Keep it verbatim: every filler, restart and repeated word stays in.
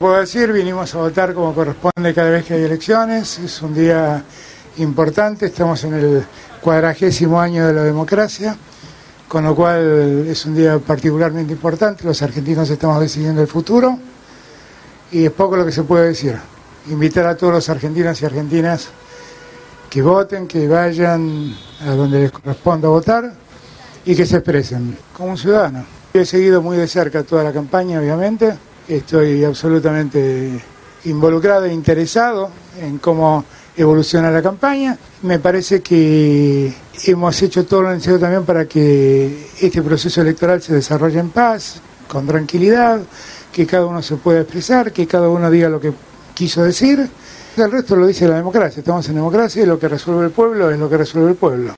Puedo decir, vinimos a votar como corresponde cada vez que hay elecciones, es un día importante, estamos en el cuadragésimo año de la democracia, con lo cual es un día particularmente importante, los argentinos estamos decidiendo el futuro y es poco lo que se puede decir. Invitar a todos los argentinos y argentinas que voten, que vayan a donde les corresponda votar y que se expresen como un ciudadano. He seguido muy de cerca toda la campaña, obviamente. Estoy absolutamente involucrado e interesado en cómo evoluciona la campaña. Me parece que hemos hecho todo lo necesario también para que este proceso electoral se desarrolle en paz, con tranquilidad, que cada uno se pueda expresar, que cada uno diga lo que quiso decir. El resto lo dice la democracia. Estamos en democracia y lo que resuelve el pueblo es lo que resuelve el pueblo.